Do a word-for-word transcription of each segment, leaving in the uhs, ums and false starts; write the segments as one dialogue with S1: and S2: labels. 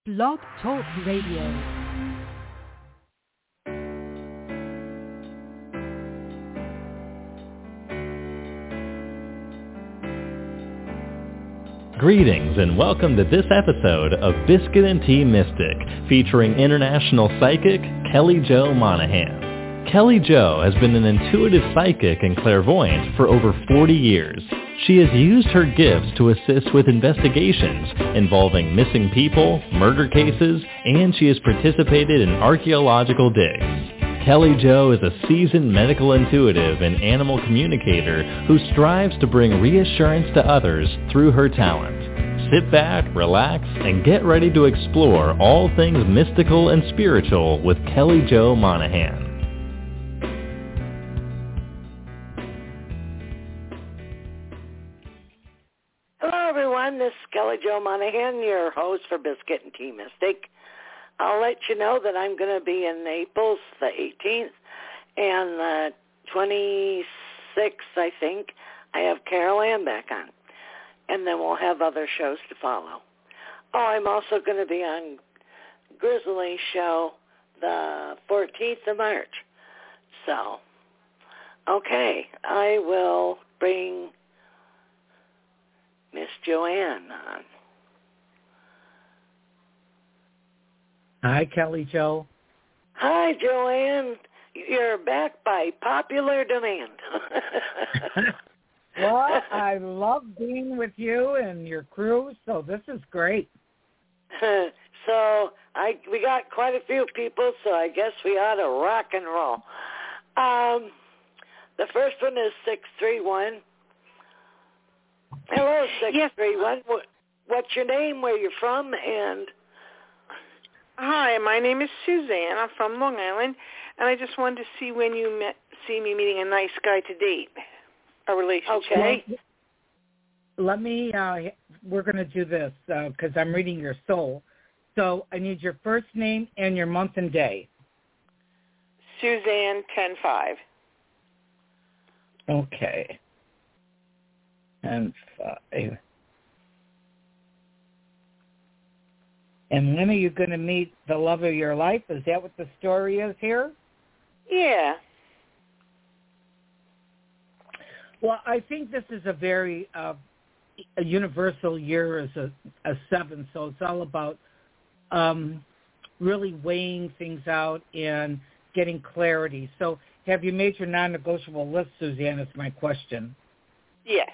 S1: Blog Talk Radio.
S2: Greetings and welcome to this episode of Biscuit and Tea Mystic, featuring international psychic Kelly Jo Monahan. Kelly Jo has been an intuitive psychic and clairvoyant for over forty years. She has used her gifts to assist with investigations involving missing people, murder cases, and she has participated in archaeological digs. Kelly Jo is a seasoned medical intuitive and animal communicator who strives to bring reassurance to others through her talent. Sit back, relax, and get ready to explore all things mystical and spiritual with Kelly Jo Monahan.
S3: Hello everyone, this is Kelly Jo Monahan, your host for Biscuit and Tea Mystic. I'll let you know that I'm going to be in Naples the eighteenth and the twenty-sixth, I think. I have Carol Ann back on. And then we'll have other shows to follow. Oh, I'm also going to be on Grizzly's show the fourteenth of March. So, okay, I will bring Miss Joanne on.
S4: Hi, Kelly Jo.
S3: Hi, Joanne. You're back by popular demand.
S4: Well, I love being with you and your crew, so this is great.
S3: so I we got quite a few people, so I guess we ought to rock and roll. Um, the first one is six three one. Hello, six three one. What, what's your name, where you're from, and...
S5: Hi, my name is Suzanne. I'm from Long Island, and I just wanted to see when you met, see me meeting a nice guy to date, a relationship.
S3: Okay.
S4: Let me, uh, we're going to do this because uh, I'm reading your soul. So I need your first name and your month and day.
S5: Suzanne ten five.
S4: Okay. ten five. And when are you going to meet the love of your life? Is that what the story is here?
S5: Yeah.
S4: Well, I think this is a very uh, a universal year as a, a seven, so it's all about um, really weighing things out and getting clarity. So have you made your non-negotiable list, Suzanne, is my question.
S5: Yes.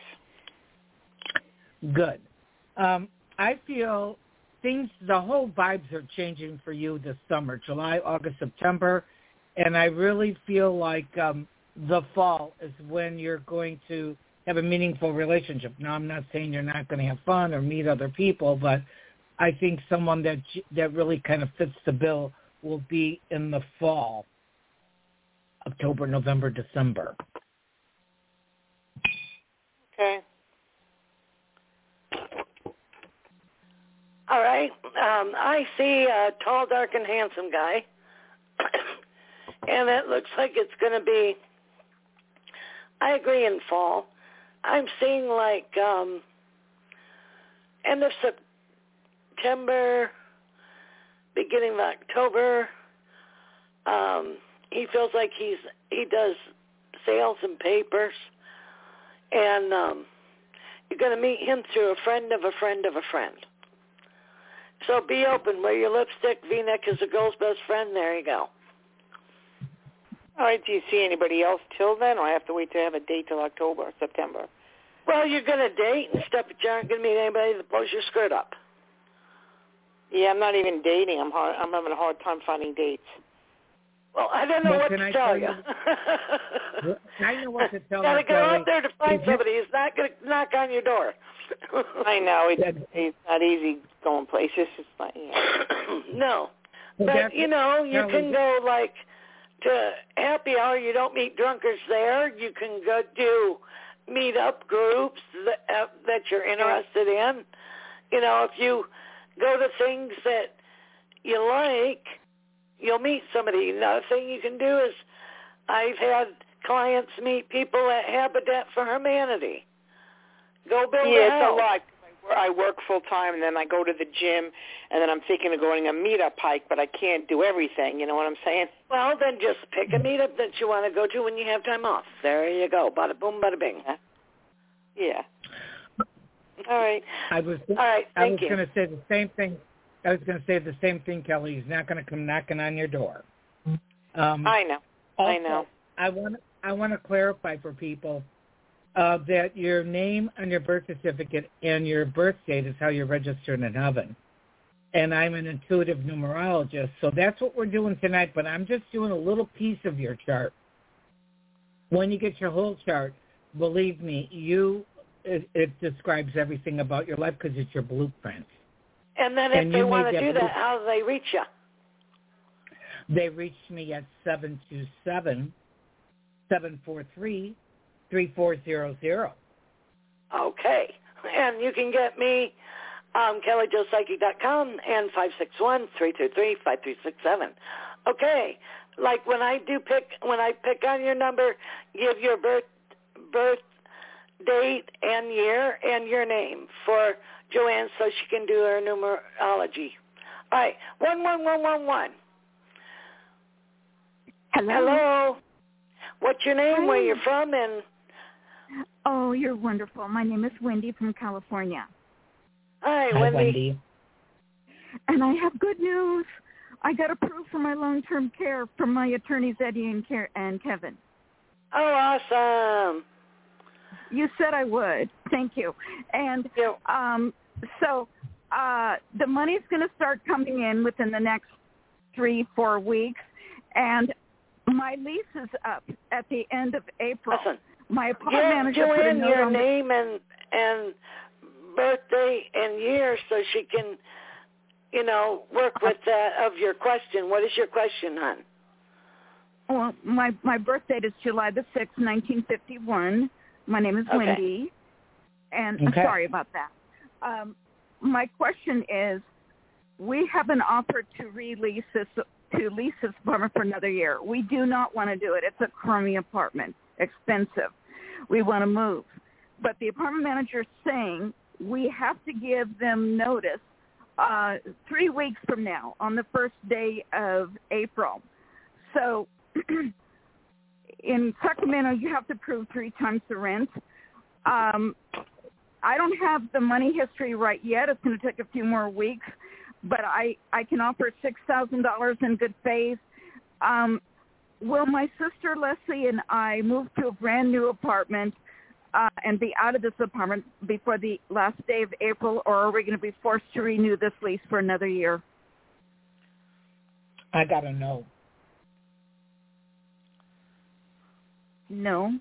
S4: Good. Um, I feel... Things, the whole vibes are changing for you this summer, July, August, September, and I really feel like um, the fall is when you're going to have a meaningful relationship. Now, I'm not saying you're not going to have fun or meet other people, but I think someone that that really kind of fits the bill will be in the fall, October, November, December.
S5: Okay.
S3: All right. Um, I see a tall, dark, and handsome guy. And it looks like it's going to be, I agree, in fall. I'm seeing like um, end of September, beginning of October. Um, he feels like he's he does sales and papers. And um, you're going to meet him through a friend of a friend of a friend. So be open. Wear your lipstick. V-neck is a girl's best friend. There you go.
S5: All right. Do you see anybody else till then, or I have to wait to have a date till October or September?
S3: Well, you're going to date and stuff, but you aren't going to meet anybody that blows your skirt up.
S5: Yeah, I'm not even dating. I'm hard, I'm having a hard time finding dates.
S3: Well, I don't know
S4: well,
S3: what to
S4: I
S3: tell,
S4: tell
S3: you.
S4: you I know what to tell
S3: you. Got to
S4: you,
S3: go
S4: Kelly.
S3: out there to find somebody who's not going to knock on your door.
S5: I know. It's, it's not easy going places. It's not, yeah.
S3: No.
S4: Well,
S3: but, you know, you
S4: Kelly,
S3: can go, like, to happy hour. You don't meet drunkards there. You can go do meet-up groups that, uh, that you're interested in. You know, if you go to things that you like, you'll meet somebody. Another thing you can do is I've had clients meet people at Habitat for Humanity. Go build
S5: yeah,
S3: a house.
S5: it's a lot. I I work full time, and then I go to the gym, and then I'm thinking of going a meetup hike, but I can't do everything. You know what I'm saying?
S3: Well, then just pick a meetup that you want to go to when you have time off. There you go. Bada boom, bada bing.
S5: Yeah. yeah. All right.
S4: I was.
S3: All right.
S4: I
S3: Thank
S4: was
S3: you.
S4: going to say the same thing. I was going to say the same thing, Kelly. He's not going to come knocking on your door. Um,
S5: I know.
S4: also,
S5: I know.
S4: I want. I want to clarify for people uh, that your name on your birth certificate and your birth date is how you're registered in heaven. And I'm an intuitive numerologist, so that's what we're doing tonight. But I'm just doing a little piece of your chart. When you get your whole chart, believe me, you it, it describes everything about your life because it's your blueprint.
S3: And then if
S4: And
S3: they
S4: you
S3: want
S4: made
S3: to
S4: that
S3: do that,
S4: blueprint.
S3: how do they reach you?
S4: They reached me at seven two seven, seven four three, three four zero zero.
S3: Okay. And you can get me um, Kelly Jo Psychic dot com and five six one, three two three, five three six seven. Okay. Like when I do pick, when I pick on your number, give your birth, birth date and year and your name for Joanne so she can do her numerology. All right. one one one one one.
S6: Hello.
S3: Hello. What's your name,
S6: Hi.
S3: where you're from, and...
S6: Oh, you're wonderful. My name is Wendy from California.
S3: Hi,
S4: Hi,
S3: Wendy.
S4: Wendy.
S6: And I have good news. I got approved for my long-term care from my attorneys, Eddie and, Ke- and Kevin.
S3: Oh, awesome.
S6: You said I would. Thank you. And
S3: Yeah.
S6: um, so uh, the money's going to start coming in within the next three, four weeks. And my lease is up at the end of April.
S3: Listen,
S6: My apartment
S3: give
S6: manager put a
S3: Joanne
S6: note
S3: your
S6: on the-
S3: name and and birthday and year so she can, you know, work with that of your question. What is your question, hon?
S6: Well, my my birth date is July the sixth, nineteen fifty-one. My name is
S3: Okay.
S6: Wendy, and I'm
S4: Okay.
S6: sorry about that. Um, my question is, we have an offer to release this to lease this apartment for another year. We do not want to do it. It's a crummy apartment, expensive. We want to move, but the apartment manager is saying we have to give them notice uh, three weeks from now on the first day of April. So in Sacramento, you have to prove three times the rent. Um, I don't have the money history right yet. It's going to take a few more weeks, but I, I can offer six thousand dollars in good faith. Um, will my sister Leslie and I move to a brand new apartment uh, and be out of this apartment before the last day of April, or are we going to be forced to renew this lease for another year?
S4: I got to know.
S6: No.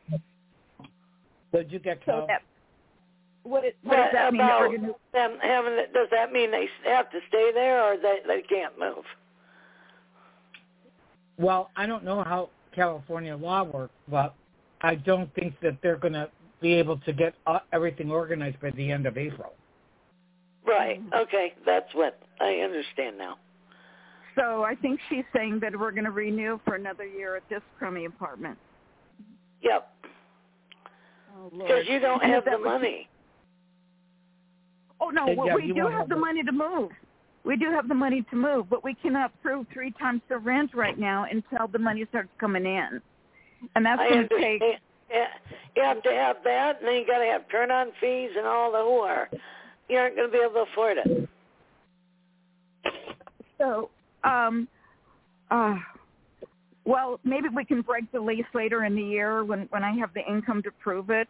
S4: Did you get
S6: So
S4: told?
S6: that, what, it, what does that mean? That
S3: about
S6: we're gonna,
S3: them having? Does that mean they have to stay there, or they they can't move?
S4: Well, I don't know how California law works, but I don't think that they're going to be able to get uh, everything organized by the end of April.
S3: Right. Okay. That's what I understand now.
S6: so I think she's saying that we're going to renew for another year at this crummy apartment.
S3: Yep.
S6: Oh,
S3: Because
S6: Lord.
S3: you don't
S6: And
S3: have
S6: if
S3: the
S6: that was-
S3: money.
S6: Oh, no,
S4: Yeah,
S6: well, we
S4: you
S6: do
S4: won't
S6: have
S4: have
S6: the
S4: the-
S6: money to move. We do have the money to move, but we cannot prove three times the rent right now until the money starts coming in. And that's
S3: I
S6: going to
S3: understand.
S6: take,
S3: Yeah, you have to have that, and then you got to have turn-on fees and all the whore. You aren't going to be able to afford it.
S6: so, um, uh, well, maybe we can break the lease later in the year when, when I have the income to prove it.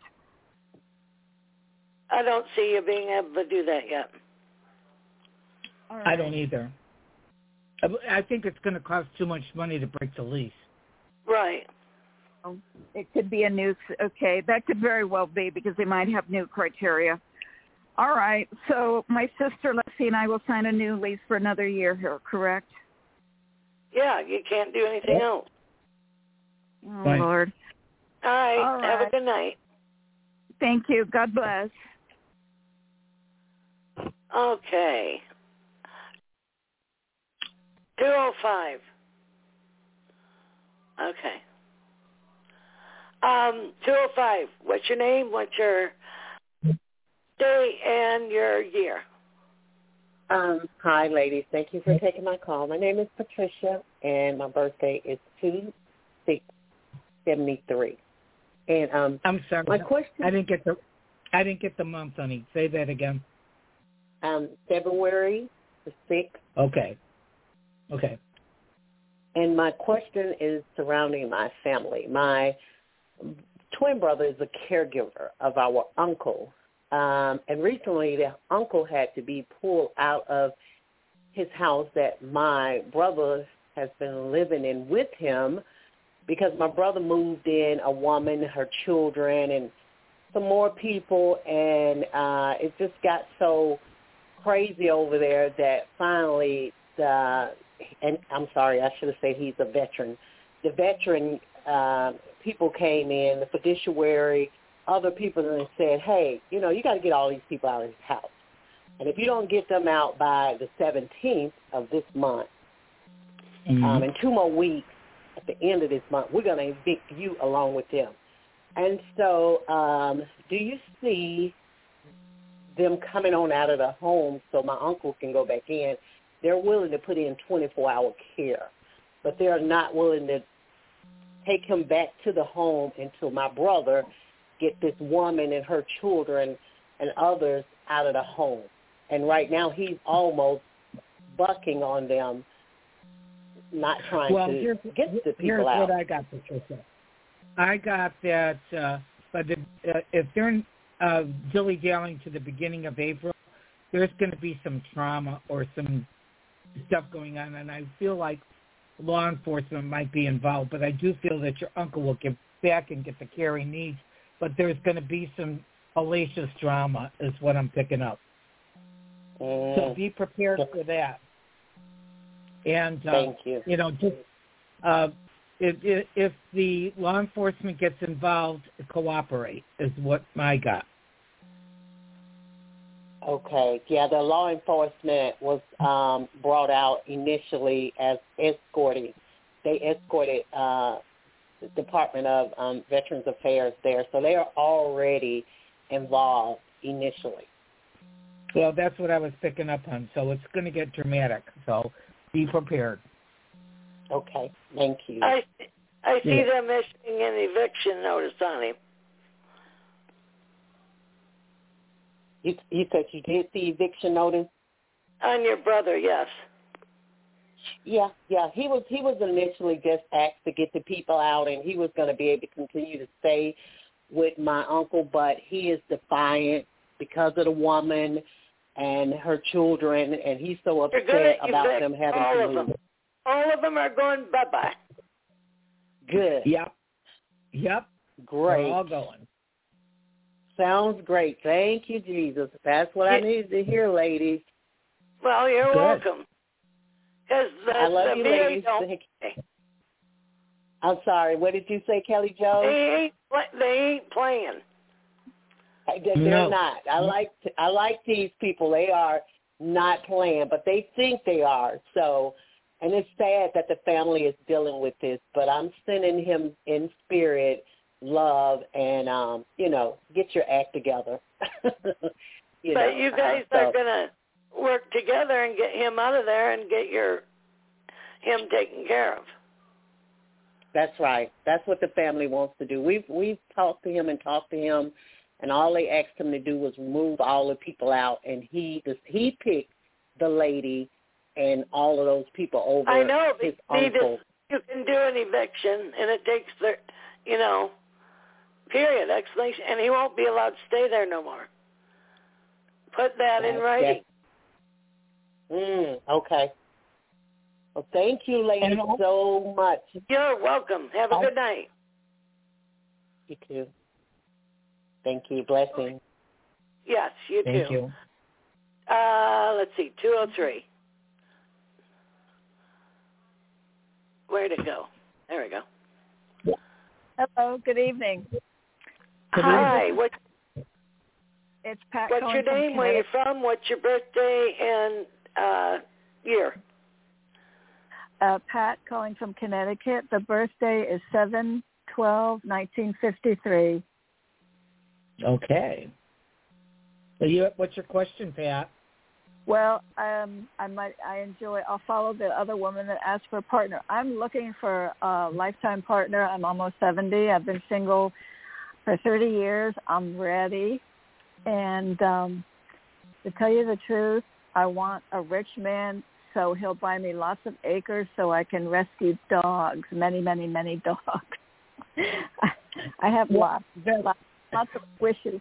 S3: I don't see you being able to do that yet.
S6: All
S4: I
S6: right.
S4: don't either. I- I think it's going to cost too much money to break the lease.
S3: Right.
S6: It could be a new, okay, that could very well be because they might have new criteria. All right, so my sister Leslie and I will sign a new lease for another year here, correct?
S3: Yeah, you can't do anything else.
S6: Oh,
S4: Right.
S6: Lord.
S3: All right.
S6: All
S3: Have a
S6: right.
S3: good night.
S6: Thank you. God bless.
S3: Okay. two oh five. Okay. Um, two oh five. What's your name? What's your birthday and your year.
S7: Um, hi, ladies. Thank you for taking my call. My name is Patricia, and my birthday is two six seventy three. And um,
S4: I'm sorry.
S7: my question.
S4: I didn't get the. I didn't get the month, honey. Say that again.
S7: Um, February the sixth.
S4: Okay. Okay.
S7: And my question is surrounding my family. My twin brother is a caregiver of our uncle. Um, and recently the uncle had to be pulled out of his house that my brother has been living in with him because my brother moved in a woman, her children, and some more people. And uh, it just got so crazy over there that finally the, and I'm sorry, I should have said he's a veteran. The veteran uh, people came in, the fiduciary, other people, and said, hey, you know, you got to get all these people out of his house. And if you don't get them out by the seventeenth of this month, mm-hmm. um, in two more weeks, at the end of this month, we're going to evict you along with them. And so um, do you see them coming on out of the home so my uncle can go back in? They're willing to put in twenty-four hour care, but they're not willing to take him back to the home until my brother get this woman and her children and others out of the home. And right now he's almost bucking on them, not trying
S4: well,
S7: to
S4: here's,
S7: get the people
S4: here's
S7: out.
S4: Here's what I got, Patricia. I got that, uh, but if, uh, if they're uh, dilly-dallying to the beginning of April, there's going to be some trauma or some stuff going on, and I feel like law enforcement might be involved, but I do feel that your uncle will get back and get the care he needs, but there's going to be some hellacious drama is what I'm picking up.
S7: Mm.
S4: So be prepared for that. And, uh,
S7: Thank you.
S4: You know, just uh, if, if, if the law enforcement gets involved, cooperate is what I got.
S7: Okay. Yeah, the law enforcement was um, brought out initially as escorting. They escorted uh, the Department of um, Veterans Affairs there, so they are already involved initially.
S4: Well, that's what I was picking up on, so it's going to get dramatic, so be prepared.
S7: Okay. Thank you.
S3: I, I see
S4: Yeah.
S3: them issuing an eviction notice on him.
S7: You, you said you did the eviction notice?
S3: On your brother, yes.
S7: Yeah, yeah. He was he was initially just asked to get the people out, and he was going to be able to continue to stay with my uncle, but he is defiant because of the woman and her children, and he's so upset about them having
S3: all
S7: to
S3: of
S7: move.
S3: Them. All of them are going bye-bye.
S7: Good.
S4: Yep. Yep.
S7: Great.
S4: We're all going.
S7: Sounds great. Thank you, Jesus. That's what I needed to hear, ladies.
S3: Well, you're
S4: Good.
S3: welcome. Because the,
S7: I love
S3: the
S7: you,
S3: V A
S7: ladies.
S3: don't
S7: Thank- I'm sorry. What did you say, Kelly Jo?
S3: They ain't, pl- they ain't playing.
S7: They're
S4: No.
S7: not. I like I like these people. They are not playing, but they think they are. So, and it's sad that the family is dealing with this. But I'm sending him in spirit, love, and um, you know, get your act together. you
S3: but
S7: know,
S3: you guys
S7: uh, so.
S3: are gonna work together and get him out of there and get your him taken care of.
S7: That's right. That's what the family wants to do. We've we've talked to him and talked to him, and all they asked him to do was remove all the people out, and he he picked the lady and all of those people over
S3: I know.
S7: his
S3: He
S7: uncle.
S3: just, you can do an eviction, and it takes the, you know, period, explanation, and he won't be allowed to stay there no more. Put that in
S7: That's-
S3: writing.
S7: Mm, okay. Well, thank you, ladies,
S4: And all-
S7: so much.
S3: You're welcome. Have a
S4: I-
S3: good night.
S7: You too. Thank you. Blessings.
S3: Yes, you
S4: Thank
S3: too.
S4: you.
S3: Uh, let's see, two oh three. Where'd it go? There we go.
S6: Hello, good evening.
S4: Good
S3: Hi, what,
S6: It's Pat.
S3: what's
S6: calling
S3: your
S6: from
S3: name, where you
S6: Connecticut.
S3: from, what's your birthday and uh, year?
S6: Uh, Pat calling from Connecticut. The birthday is seven twelve nineteen fifty three.
S4: Okay. So you, what's your question, Pat?
S6: Well, um, I might. I enjoy. I'll follow the other woman that asked for a partner. I'm looking for a lifetime partner. I'm almost seventy. I've been single for thirty years. I'm ready, and um, to tell you the truth, I want a rich man so he'll buy me lots of acres so I can rescue dogs, many, many, many dogs. I have lots, lots, lots of wishes.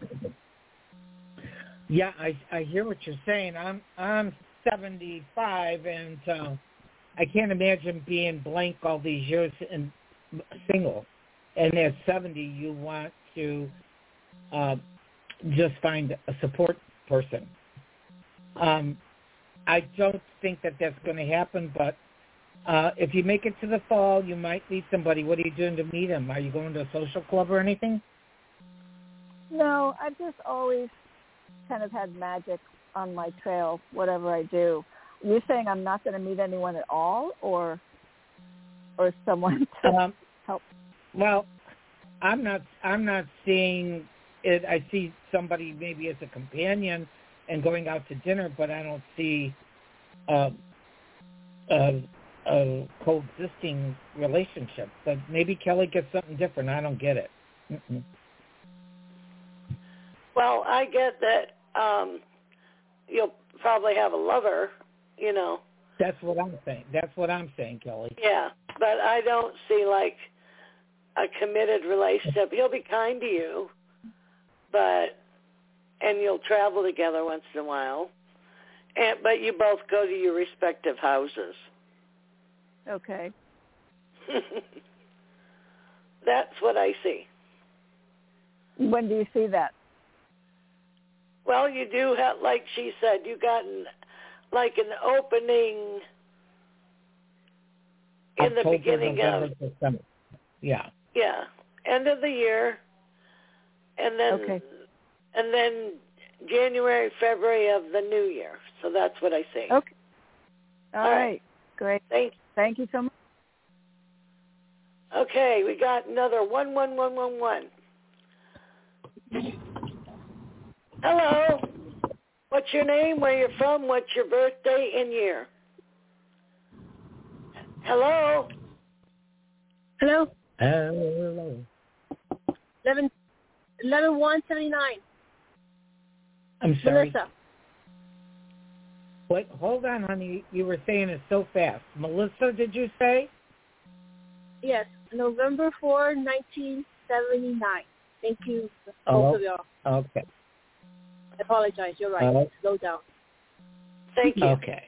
S4: Yeah, I I hear what you're saying. I'm I'm seventy-five, and uh, I can't imagine being blank all these years and single. And at seventy, you want to uh, just find a support person. Um, I don't think that that's going to happen, but uh, if you make it to the fall, you might meet somebody. What are you doing to meet him? Are you going to a social club or anything?
S6: No, I've just always kind of had magic on my trail, whatever I do. You're saying I'm not going to meet anyone at all, or or someone to
S4: um,
S6: help?
S4: Well, I'm not. I'm not seeing it. I see somebody maybe as a companion and going out to dinner, but I don't see uh, a, a coexisting relationship. But maybe Kelly gets something different. I don't get it. Mm-mm.
S3: Well, I get that um, you'll probably have a lover, you know.
S4: That's what I'm saying. That's what I'm saying, Kelly.
S3: Yeah, but I don't see, like, a committed relationship. He'll be kind to you, but, and you'll travel together once in a while, and but you both go to your respective houses.
S6: Okay.
S3: That's what I see.
S6: When do you see that?
S3: Well, you do have, like she said, you got an, like an opening in
S4: October,
S3: the beginning
S4: November,
S3: of
S4: December. Yeah.
S3: Yeah, end of the year, and then
S6: Okay.
S3: and then January, February of the new year. So that's what I see.
S6: Okay. All,
S3: All
S6: right.
S3: right.
S6: Great.
S3: Thank
S6: Thank you so much.
S3: Okay, we got another one one one one one. Hello. What's your name? Where you're from? What's your birthday and year? Hello.
S8: Hello.
S4: Hello.
S8: Eleven, eleven one seventy nine.
S4: I'm sorry.
S8: Melissa.
S4: Wait, hold on, honey. You were saying it so fast. Melissa, did you say?
S8: Yes, November fourth, nineteen seventy nine. Thank you, both
S4: Oh,
S8: of y'all.
S4: okay.
S8: I apologize. You're right.
S4: Oh.
S8: Slow down.
S3: Thank you.
S4: Okay.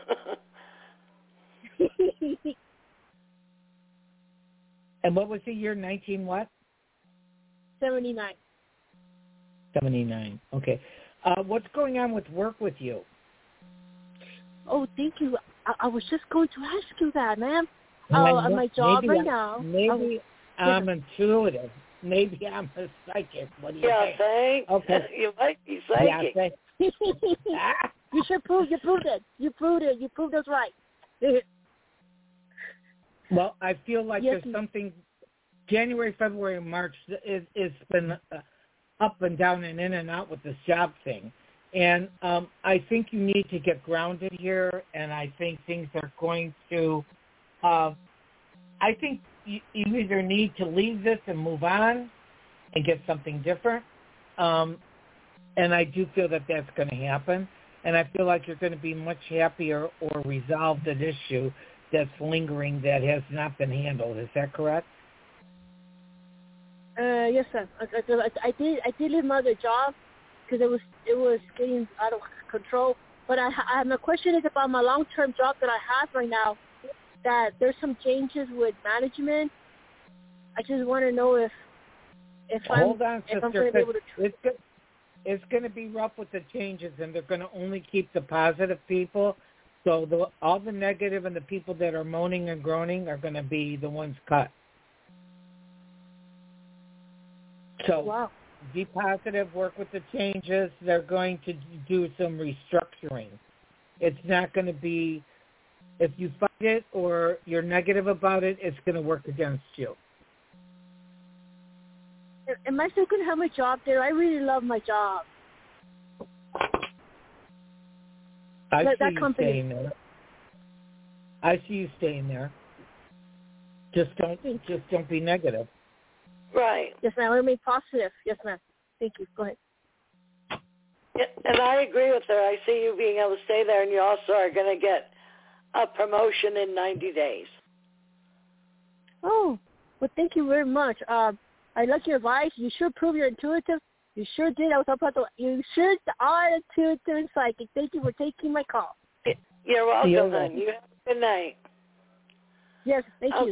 S4: And what was the year? nineteen what?
S8: seventy nine.
S4: seventy-nine. Okay. Uh, what's going on with work with you?
S8: Oh, thank you. I, I was just going to ask you that, ma'am.
S4: Well,
S8: Oh,
S4: I
S8: at
S4: know-
S8: my job
S4: maybe
S8: right
S4: I-
S8: now.
S4: Maybe
S8: I,
S4: I'm intuitive. Maybe I'm a psychic. What do you
S3: Yeah,
S4: think?
S3: thanks.
S4: Okay.
S3: You might be
S4: Yeah,
S3: psychic.
S4: say- Ah.
S8: you should prove. You proved it. You proved it. You proved us right.
S4: Well, I feel like
S8: Yes,
S4: there's
S8: ma'am.
S4: something. January, February, March is it's been uh, up and down and in and out with this job thing, and um, I think you need to get grounded here. And I think things are going to. Uh, I think you, you either need to leave this and move on, and get something different. Um, and I do feel that that's going to happen. And I feel like you're going to be much happier or resolve an issue that's lingering that has not been handled. Is that correct?
S8: Uh, yes, sir. I, I, I did. I did leave my other job because it was it was getting out of control. But I, I my question is about my long term job that I have right now. That there's some changes with management. I just want to know if if
S4: Hold
S8: I'm
S4: on,
S8: if I'm
S4: sister.
S8: going to be able to.
S4: It's go- it's going to be rough with the changes, and they're going to only keep the positive people. So the, all the negative and the people that are moaning and groaning are going to be the ones cut. So
S8: Wow.
S4: be positive, work with the changes. They're going to do some restructuring. It's not going to be, if you fight it or you're negative about it, it's going to work against you.
S8: Am I still going to have my job there? I really love my job.
S4: I
S8: that,
S4: see
S8: that
S4: you
S8: company.
S4: staying there. I see you staying there. Just don't, just don't be negative.
S3: Right.
S8: Yes, ma'am. Remain positive. Yes, ma'am. Thank you. Go ahead.
S3: Yeah, and I agree with her. I see you being able to stay there, and you also are going to get a promotion in ninety days.
S8: Oh, well, thank you very much. Um, I like your advice. You sure prove you're intuitive. You sure did. I was about to. You sure are intuitive and psychic. Thank you for taking my call.
S3: You're welcome,
S4: You're
S3: hon. You have a good night.
S8: Yes, thank
S3: okay.
S8: you.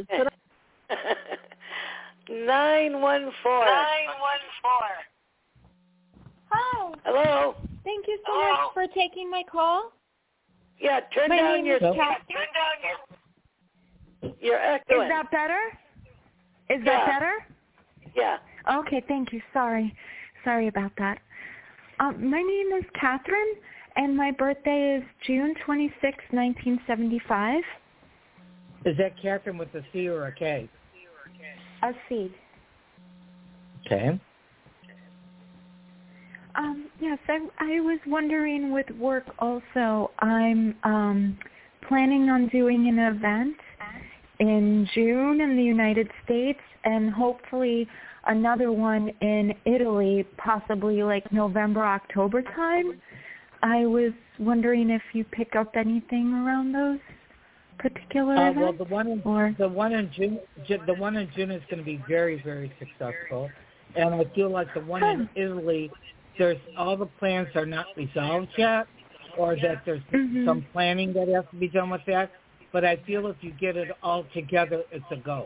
S3: Nine one four.
S9: Nine one four. Hi.
S3: Hello.
S9: Thank you so
S3: Hello.
S9: much for taking my call.
S3: Yeah, turn
S9: my
S3: down
S9: name
S3: your.
S9: is Kat.
S3: Turn down your. You're echoing.
S9: Is that better? Is
S3: yeah.
S9: that better?
S3: Yeah.
S9: Okay, thank you. Sorry. Sorry about that. Um, my name is Catherine, and my birthday is June twenty-sixth, nineteen seventy-five.
S4: Is that Catherine with a C or a K?
S9: A C.
S4: Okay.
S9: Um, yes, I, I was wondering with work also, I'm um, planning on doing an event in June in the United States and hopefully another one in Italy, possibly like November, October time. I was wondering if you pick up anything around those particular
S4: uh,
S9: events.
S4: Well, the one in
S9: or?
S4: the one in June, the one in June is going to be very, very successful, and I feel like the one in Italy, there's all the plans are not resolved yet, or that there's
S9: mm-hmm.
S4: some planning that has to be done with that. But I feel if you get it all together, it's a go.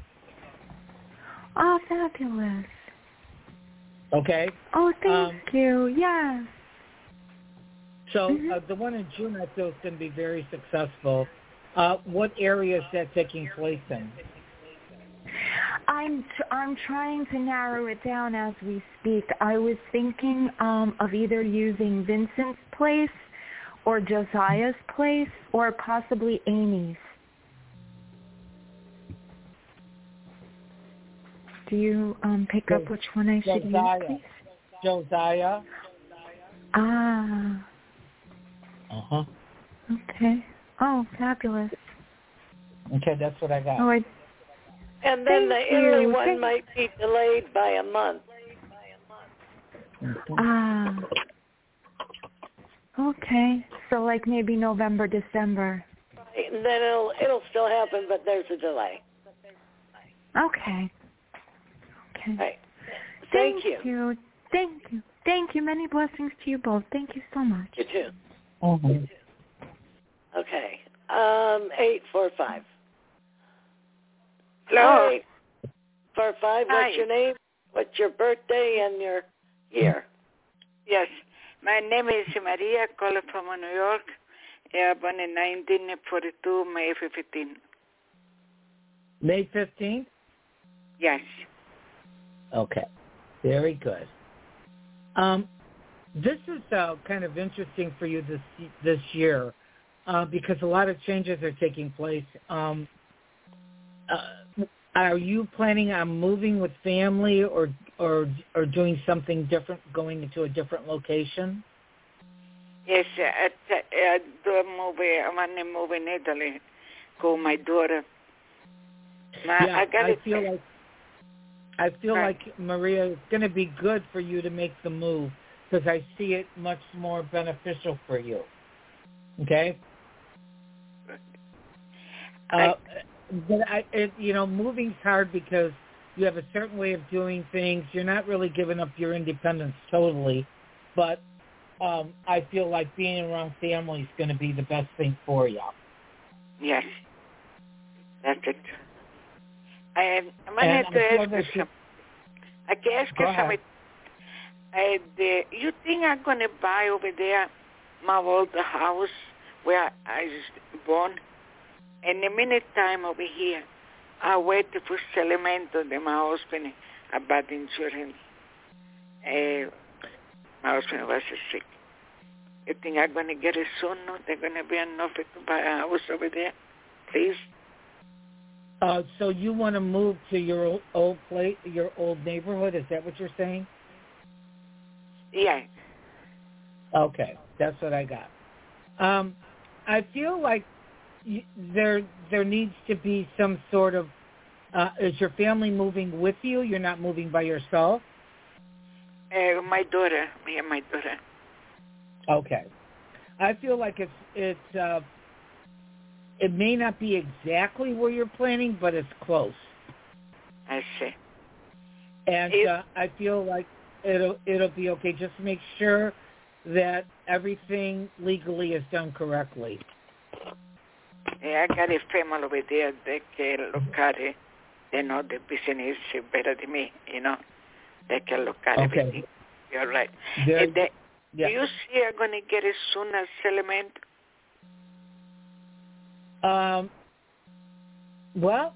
S9: Oh, fabulous.
S4: Okay.
S9: Oh, thank
S4: um,
S9: you. Yes.
S4: So
S9: mm-hmm.
S4: uh, the one in June, I feel is going to be very successful. Uh, what area is that taking place in?
S9: I'm t- I'm trying to narrow it down as we speak. I was thinking um, of either using Vincent's place or Josiah's place or possibly Amy's. Do you um, pick up which one I should
S4: Josiah.
S9: use, please?
S4: Josiah.
S9: Ah.
S4: Uh-huh.
S9: Okay. Oh, fabulous.
S4: Okay, that's what I got.
S9: Oh, I,
S3: and then
S9: Thank
S3: the Italy
S9: you.
S3: one
S9: Thank
S3: might be delayed by a month.
S9: Ah. Okay. So like maybe November, December.
S3: Right, and then it'll it'll still happen, but there's a delay.
S9: Okay. Okay.
S3: Right.
S9: Thank,
S3: Thank you.
S9: you. Thank you. Thank you. Many blessings to you both. Thank you so much.
S3: You too.
S4: Mm-hmm.
S3: Okay. Um, eight four five.
S5: Hello.
S3: Eight four five.
S5: Hi.
S3: What's your name? What's your birthday and your year?
S5: Yes. My name is Maria, calling from New York. I was born in nineteen forty-two, May fifteenth.
S4: May fifteenth?
S5: Yes.
S4: Okay. Very good. Um, this is uh, kind of interesting for you this this year uh, because a lot of changes are taking place. Um, uh, are you planning on moving with family or or or doing something different, going into a different location?
S5: Yes, I, I do a movie. I want to move in Italy with my daughter. My,
S4: yeah,
S5: I, got
S4: I
S5: it.
S4: feel like I feel
S5: Right.
S4: like Maria, it's going to be good for you to make the move because I see it much more beneficial for you. Okay. Uh,
S5: I,
S4: but I, it, you know, moving's hard because you have a certain way of doing things. You're not really giving up your independence totally, but um, I feel like being around family is going to be the best thing for you.
S5: yes, that's it. I, I
S4: And
S5: wanted to
S4: I feel
S5: ask you
S4: that you-
S5: some. I can ask
S4: Go
S5: you
S4: ahead.
S5: something. Uh, the, you think I'm going to buy over there my old house where I was born? In the meantime over here, I wait for settlement of my husband about insurance. Uh, my husband was sick. You think I'm going to get it soon? No, they're going to be enough to buy a house over there, please?
S4: Uh, so you want to move to your old, old place, your old neighborhood? Is that what you're saying?
S5: Yeah.
S4: Okay, that's what I got. Um, I feel like you, there there needs to be some sort of. Uh, is your family moving with you? You're not moving by yourself?
S5: Uh, my daughter, me and my daughter.
S4: Okay. I feel like it's it's uh, it may not be exactly where you're planning, but it's close.
S5: I see.
S4: And uh, I feel like it'll it'll be okay. Just make sure that everything legally is done correctly.
S5: Yeah, I got a family over there that can look at it. They know the business better than me, you know. They can look at
S4: okay.
S5: everything. You're right.
S4: There,
S5: they,
S4: yeah.
S5: Do you see I'm going to get as soon as settlement?
S4: Um. Well,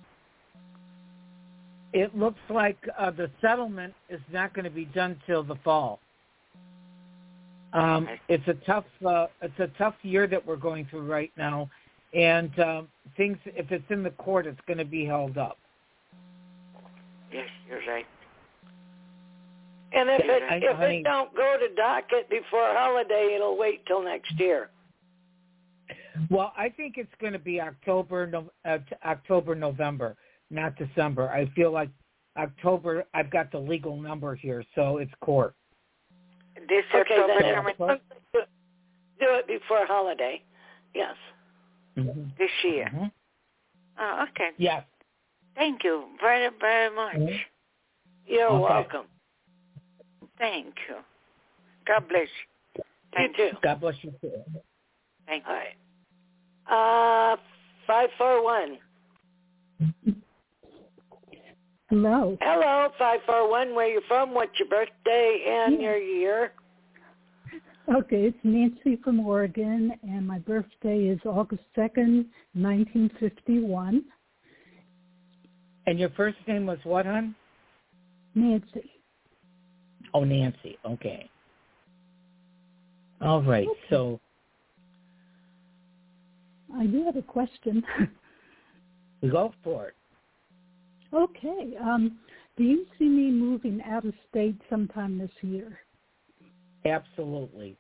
S4: it looks like uh, the settlement is not going to be done till the fall. Um, it's a tough, uh, it's a tough year that we're going through right now, and um, things. If it's in the court, it's going to be held up.
S5: Yes, you're right.
S3: And if it
S4: I,
S3: if
S4: honey,
S3: it don't go to docket before holiday, it'll wait till next year.
S4: Well, I think it's going to be October, no, uh, October, November, not December. I feel like October. I've got the legal number here, so it's court.
S5: This
S3: okay,
S5: October,
S3: then do it before holiday. Yes.
S4: Mm-hmm.
S5: This year.
S4: Mm-hmm.
S5: Oh, okay.
S4: Yes.
S5: Thank you very, very much.
S4: Mm-hmm.
S3: You're
S4: okay.
S3: welcome.
S5: Thank you. God bless you. Thank
S3: you
S5: you.
S3: too.
S4: God bless you too.
S5: Thank you.
S3: All right. Uh, five four one.
S10: Hello.
S3: Hello, five four one. Where you from? What's your birthday and
S10: yeah.
S3: your year?
S10: Okay, it's Nancy from Oregon, and my birthday is August second, nineteen fifty-one.
S4: And your first name was what, hon?
S10: Nancy.
S4: Oh, Nancy. Okay. All right.
S10: Okay.
S4: So
S10: I do have a question.
S4: Go for it.
S10: Okay. Um, do you see me moving out of state sometime this year?
S4: Absolutely.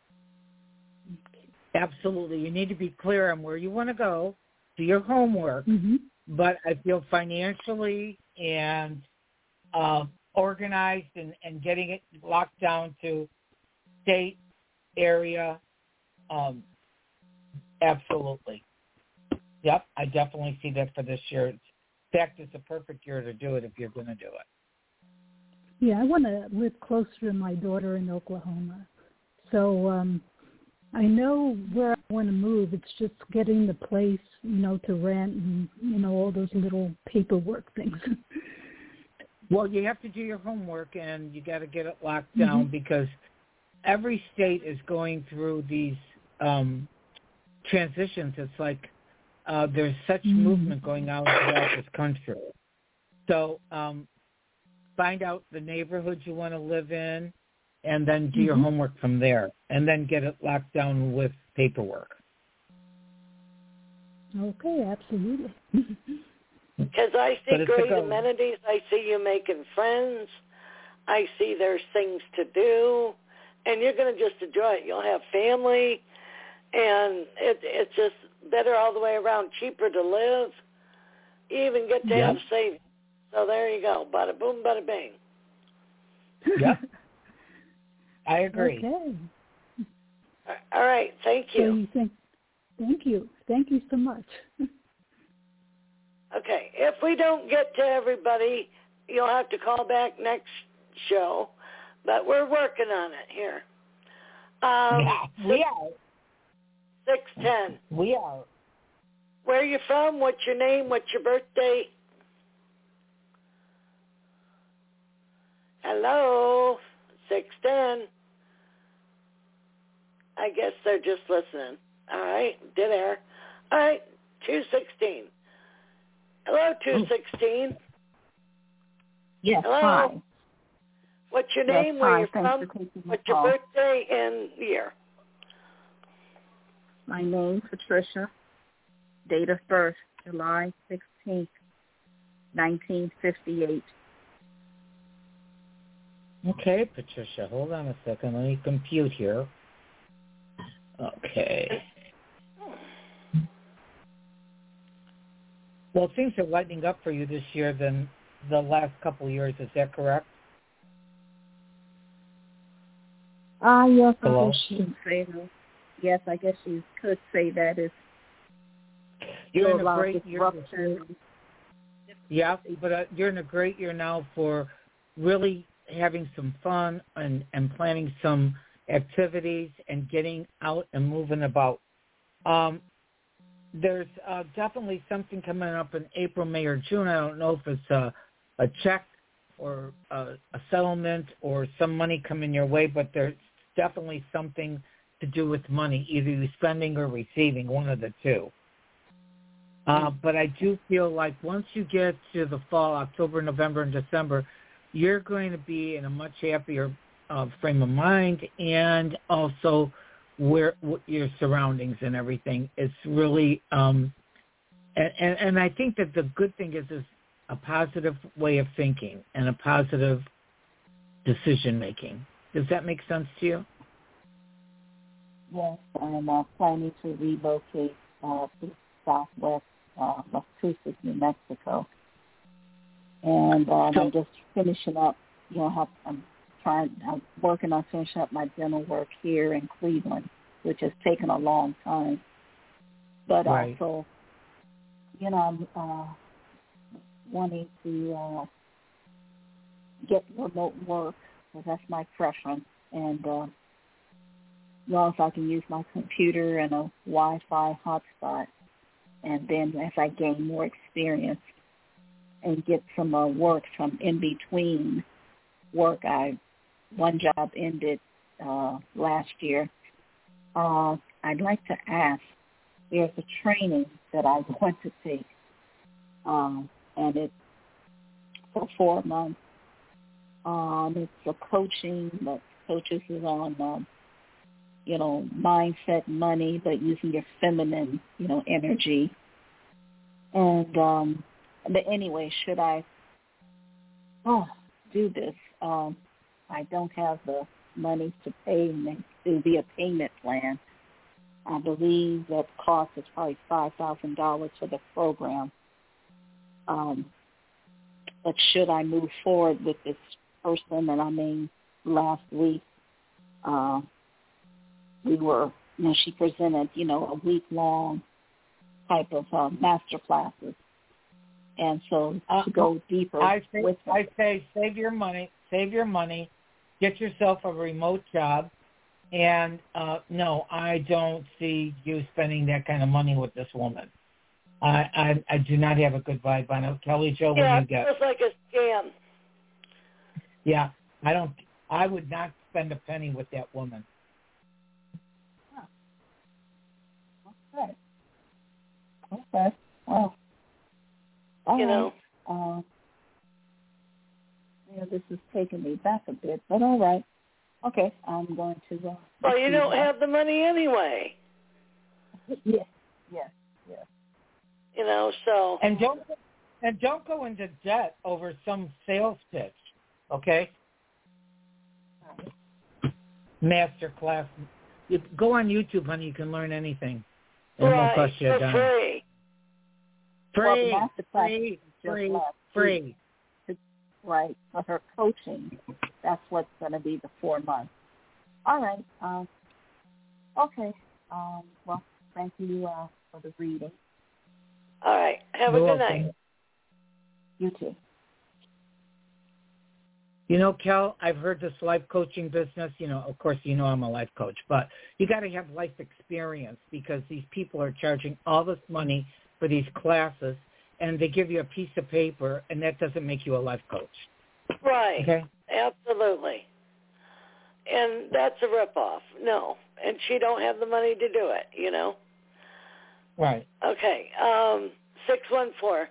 S4: Absolutely. You need to be clear on where you want to go, do your homework,
S10: mm-hmm.
S4: but I feel financially and uh, organized and, and getting it locked down to state, area, um, absolutely. Yep, I definitely see that for this year. In fact, it's a perfect year to do it if you're going to do it.
S10: Yeah, I want to live closer to my daughter in Oklahoma. So um, I know where I want to move. It's just getting the place, you know, to rent and, you know, all those little paperwork things.
S4: Well, you have to do your homework, and you got to get it locked down mm-hmm. because every state is going through these um, transitions. It's like uh, there's such mm-hmm. movement going on throughout this country. So um, find out the neighborhood you want to live in, and then do mm-hmm. your homework from there, and then get it locked down with paperwork.
S10: Okay, absolutely.
S3: Because I see great amenities. I see you making friends. I see there's things to do. And you're going to just enjoy it. You'll have family. And it, it's just better all the way around, cheaper to live. You even get to
S4: yep.
S3: have savings. So there you go. Bada boom, bada bang.
S4: Yep. I agree.
S10: Okay.
S3: All right. Thank you.
S10: So you think, thank you. Thank you so much.
S3: Okay, if we don't get to everybody, you'll have to call back next show, but we're working on it here. Um,
S4: yeah, we are.
S3: six ten.
S4: We are.
S3: Where are you from? What's your name? What's your birthday? Hello, six ten. I guess they're just listening. All right, dead air. All right, two sixteen. Hello, two sixteen.
S6: Yes,
S3: Hello.
S6: hi.
S3: What's your
S6: yes,
S3: name? Where
S6: hi.
S3: you're
S6: Thanks
S3: from?
S6: for taking
S3: What's
S6: the
S3: your
S6: call.
S3: birthday and year?
S6: My name, Patricia. Date of birth, July sixteenth, nineteen fifty-eight.
S4: Okay, Patricia, hold on a second. Let me compute here. Okay. Well, things are lightening up for you this year than the last couple of years. Is that correct?
S6: Ah, uh, yes,
S4: Hello?
S6: I guess she can say that. Yes, I guess she could say that. It's
S4: you're in a great year. Yeah, but uh, you're in a great year now for really having some fun and, and planning some activities and getting out and moving about. Um, there's uh, definitely something coming up in April, May, or June. I don't know if it's a, a check or a, a settlement or some money coming your way, but there's definitely something to do with money, either you spending or receiving, one of the two. Uh, but I do feel like once you get to the fall, October, November, and December, you're going to be in a much happier uh, frame of mind, and also where your surroundings and everything. It's really, um, and, and, and I think that the good thing is is a positive way of thinking and a positive decision making. Does that make sense to you?
S6: Yes, I'm uh, planning to relocate uh, to Southwest uh, Las Cruces, New Mexico, and um, so, I'm just finishing up. You know, have, I'm trying. I'm working on finishing up my dental work here in Cleveland, which has taken a long time. But
S4: right.
S6: also, you know, I'm uh, wanting to uh, get remote work, because that's my preference, and. Uh, Well, if I can use my computer and a Wi-Fi hotspot, and then as I gain more experience and get some uh, work from in between work, I one job ended uh, last year. Uh, I'd like to ask. There's a training that I want to take, um, and it's for four months. Um, it's a coaching that coaches is on. Um, you know, mindset, money, but using your feminine, you know, energy. And, um, but anyway, should I oh, do this? Um, I don't have the money to pay, and it would be a payment plan. I believe that cost is probably five thousand dollars for the program. Um, but should I move forward with this person? And I mean, last week, uh, we were, you know, she presented, you know, a week-long type of uh, master classes. And so uh, to go deeper
S4: I say,
S6: with them.
S4: I say save your money, save your money, get yourself a remote job. And, uh, no, I don't see you spending that kind of money with this woman. I I, I do not have a good vibe on it. Kelly Jo, what
S3: yeah,
S4: do you get?
S3: Yeah, it feels like a scam.
S4: Yeah, I don't, I would not spend a penny with that woman.
S6: Okay. Okay. Well, all
S3: you
S6: right.
S3: know,
S6: uh, yeah, this is taking me back a bit, but all right. Okay, I'm going to. Uh,
S3: well, you don't that. have the money anyway.
S6: Yes, yes, yes.
S3: You know, so.
S4: And don't and don't go into debt over some sales pitch, okay? Master class. You go on YouTube, honey. You can learn anything. It
S3: right,
S4: won't cost you a dime.
S3: free.
S4: Free,
S6: well,
S4: free, free, free.
S6: Right, for her coaching, that's what's going to be the four months. All right. Um, okay. Um, well, thank you uh, for the reading.
S3: All right. Have
S4: You're
S3: a good
S4: welcome.
S3: night.
S6: You too.
S4: You know, Kel, I've heard this life coaching business, you know, of course, you know I'm a life coach, but you got to have life experience, because these people are charging all this money for these classes, and they give you a piece of paper, and that doesn't make you a life coach.
S3: Right.
S4: Okay?
S3: Absolutely. And that's a ripoff. No. And she don't have the money to do it, you know?
S4: Right.
S3: Okay. Um, six one four.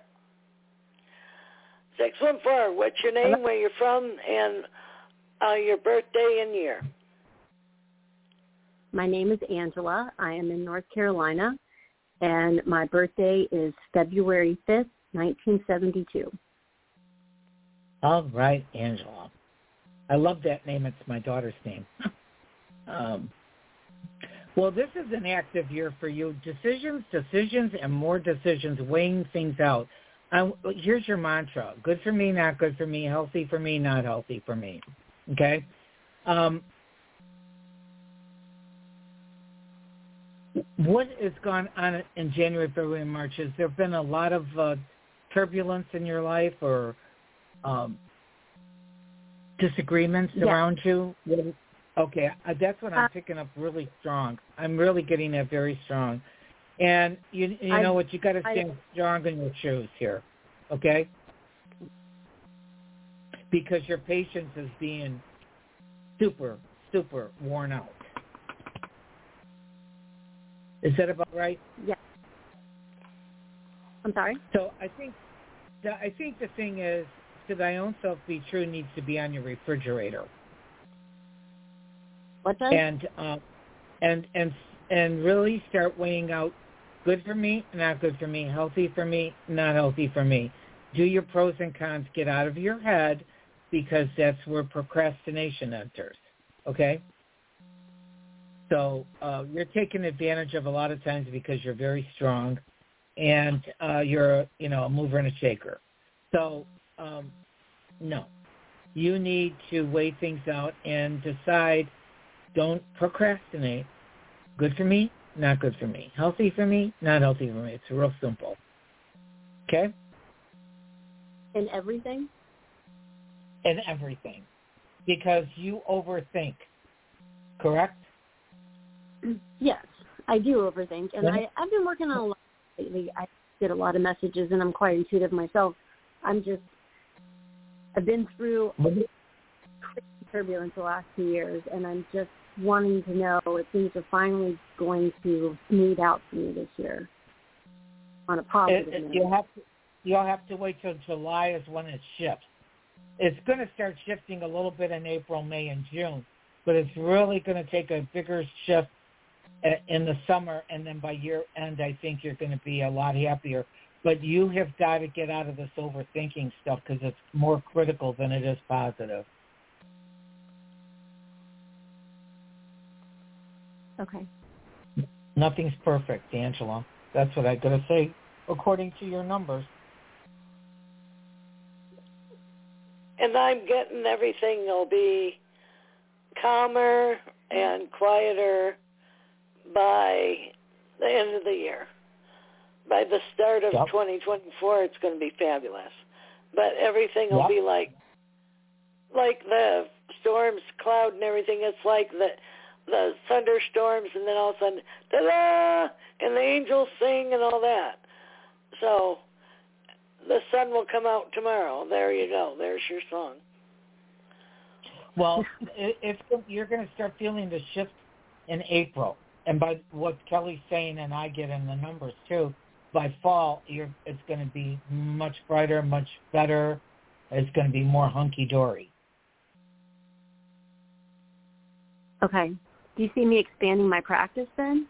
S3: six one four, what's your name, Hello? Where you're from, and uh, your birthday and year?
S11: My name is Angela. I am in North Carolina, and my birthday is February fifth, nineteen seventy-two.
S4: All right, Angela. I love that name. It's my daughter's name. um, Well, this is an active year for you. Decisions, decisions, and more decisions, weighing things out. Um, here's your mantra. Good for me, not good for me. Healthy for me, not healthy for me. Okay? Um, what has gone on in January, February, and March? Has there been a lot of uh, turbulence in your life or um, disagreements
S11: yes.
S4: around you? Okay, uh, that's what I'm picking up really strong. I'm really getting that very strong. And you you
S11: I,
S4: know what? You got to stand
S11: I,
S4: strong in your shoes here, okay? Because your patience is being super, super worn out. Is that about right?
S11: Yes. I'm sorry?
S4: So I think the, I think the thing is, to thy own self be true needs to be on your refrigerator.
S11: What does?
S4: And um, and and and really start weighing out good for me, not good for me, healthy for me, not healthy for me. Do your pros and cons. Get out of your head, because that's where procrastination enters. Okay. So uh, you're taking advantage of a lot of times because you're very strong, and uh, you're you know a mover and a shaker. So um, no, you need to weigh things out and decide. Don't procrastinate. Good for me, not good for me. Healthy for me, not healthy for me. It's real simple. Okay?
S11: In everything?
S4: In everything. Because you overthink. Correct?
S11: Yes, I do overthink. And
S4: Yeah.
S11: I, I've been working on a lot lately. I get a lot of messages, and I'm quite intuitive myself. I'm just, I've been through crazy turbulence the last few years, and I'm just wanting to know if things are finally going to smooth out for me this year on a positive
S4: it,
S11: note.
S4: You'll have to, you'll have to wait till July is when it shifts. It's going to start shifting a little bit in April, May, and June, but it's really going to take a bigger shift in the summer, and then by year end, I think you're going to be a lot happier. But you have got to get out of this overthinking stuff because it's more critical than it is positive.
S11: Okay.
S4: Nothing's perfect, Angela. That's what I got to say, according to your numbers.
S3: And I'm getting everything will be calmer and quieter by the end of the year. By the start of
S4: yep.
S3: twenty twenty-four, it's going to be fabulous. But everything will
S4: yep.
S3: be like, like the storms, cloud, and everything. It's like the the thunderstorms, and then all of a sudden, ta-da! And the angels sing and all that. So the sun will come out tomorrow. There you go. There's your song.
S4: Well, if you're going to start feeling the shift in April, and by what Kelly's saying, and I get in the numbers too, by fall, you're, it's going to be much brighter, much better. It's going to be more hunky-dory.
S11: Okay. Do you see me expanding my practice then?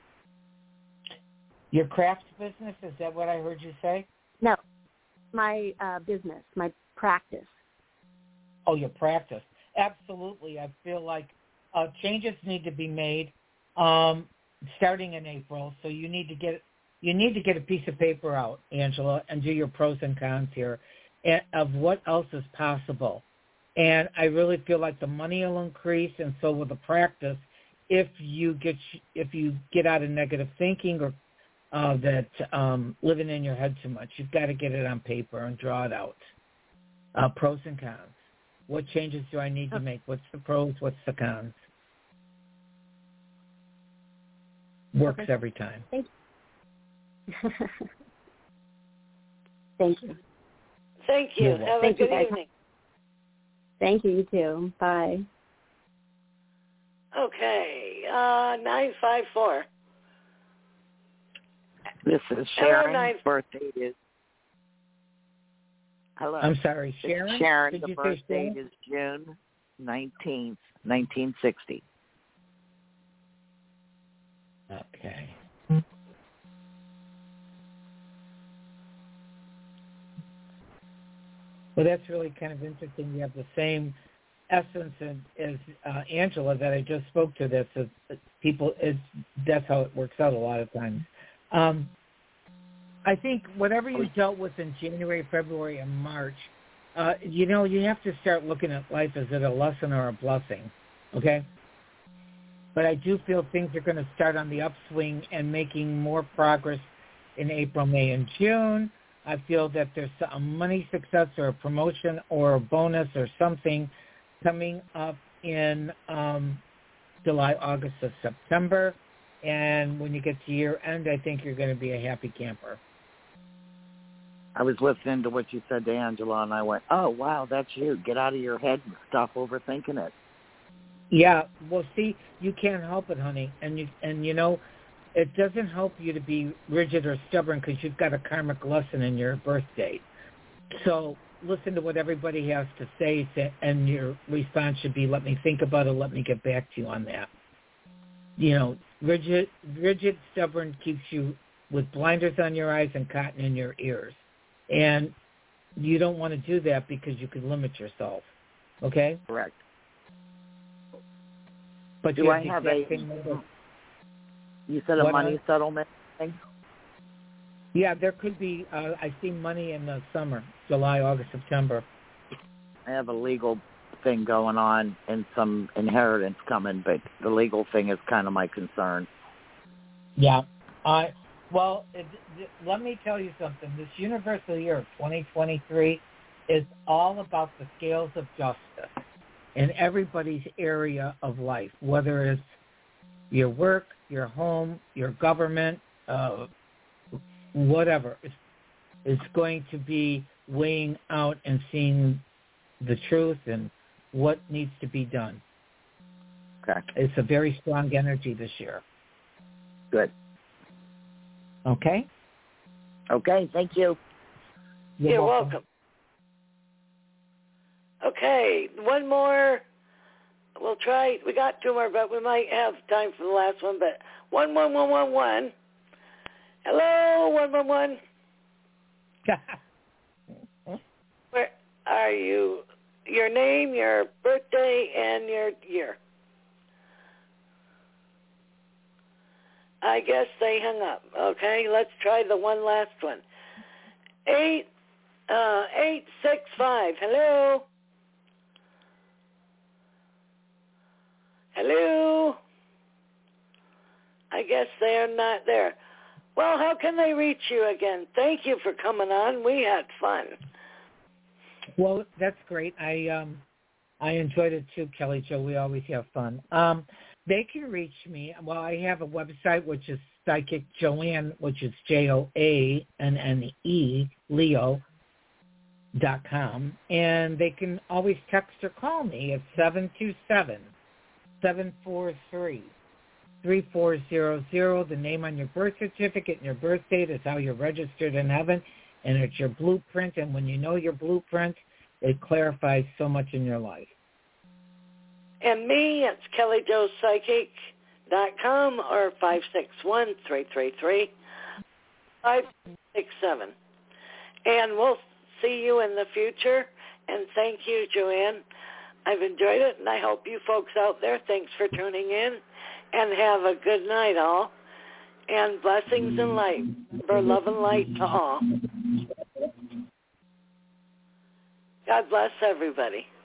S4: Your craft business, is that what I heard you say?
S11: No, my uh, business, my practice.
S4: Oh, your practice. Absolutely. I feel like uh, changes need to be made um, starting in April. So you need to get you need to get a piece of paper out, Angela, and do your pros and cons here of what else is possible. And I really feel like the money will increase, and so will the practice if you get if you get out of negative thinking or uh, that um, living in your head too much. You've got to get it on paper and draw it out. Uh, pros and cons. What changes do I need to make? What's the pros? What's the cons? Works
S11: okay.
S4: every time.
S11: Thank you. Thank you.
S3: Thank you. Have
S11: Thank
S3: a good
S11: you,
S3: evening.
S11: Thank you. You too. Bye.
S3: Okay. Uh, nine five four.
S12: This is
S3: Sharon's
S12: Sharon's birthday is. Hello.
S4: I'm sorry, Sharon.
S12: Sharon,
S4: Did
S12: the
S4: you
S12: birth
S4: say
S12: date is June nineteenth, nineteen sixty.
S4: Okay. Well, that's really kind of interesting. You have the same essence is, is uh, Angela that I just spoke to. This is people. Is that's how it works out a lot of times. Um, I think whatever you dealt with in January, February, and March, uh, you know, you have to start looking at life as it a lesson or a blessing. Okay. But I do feel things are going to start on the upswing and making more progress in April, May, and June. I feel that there's a money success or a promotion or a bonus or something coming up in um, July, August, or September. And when you get to year end, I think you're going to be a happy camper.
S12: I was listening to what you said to Angela, and I went, oh, wow, that's you. Get out of your head and stop overthinking it.
S4: Yeah, well, see, you can't help it, honey, and you and you know, it doesn't help you to be rigid or stubborn because you've got a karmic lesson in your birth date. So listen to what everybody has to say, and your response should be, "Let me think about it. Let me get back to you on that." You know, rigid, rigid, stubborn keeps you with blinders on your eyes and cotton in your ears, and you don't want to do that because you could limit yourself. Okay?
S12: Correct.
S4: But
S12: do I have a, you said a
S4: what
S12: money
S4: I,
S12: settlement thing?
S4: Yeah, there could be, uh, I see money in the summer, July, August, September.
S12: I have a legal thing going on and some inheritance coming, but the legal thing is kind of my concern.
S4: Yeah. I Well, it, it, let me tell you something. This universal year of twenty twenty-three is all about the scales of justice in everybody's area of life, whether it's your work, your home, your government, uh, whatever. It's, it's going to be weighing out and seeing the truth and what needs to be done.
S12: Okay.
S4: It's a very strong energy this year.
S12: Good.
S4: Okay?
S12: Okay, thank you.
S3: You're, You're welcome. welcome. Okay, one more. We'll try. We got two more, but we might have time for the last one. But one, one, one, one, one. Hello, one, one, one. Where are you? Your name, your birthday, and your year. I guess they hung up. Okay, let's try the one last one. Eight, uh, eight, six, five. Hello. Hello? I guess they're not there. Well, how can they reach you again? Thank you for coming on. We had fun.
S4: Well, that's great. I um, I enjoyed it too, Kelly Jo. We always have fun. Um, they can reach me. Well, I have a website, which is Psychic Joanne, which is J O A N N E, Leo, dot com. And they can always text or call me at seven two seven, seven four three, three four zero zero. The name on your birth certificate and your birth date is how you're registered in heaven, and it's your blueprint. And when you know your blueprint, it clarifies so much in your life.
S3: And me, it's Kelly Jo Psychic dot com or five six one, three three three, five six seven. And we'll see you in the future. And thank you, Joanne. I've enjoyed it, and I hope you folks out there, thanks for tuning in, and have a good night, all. And blessings and light, for love and light to all. God bless everybody.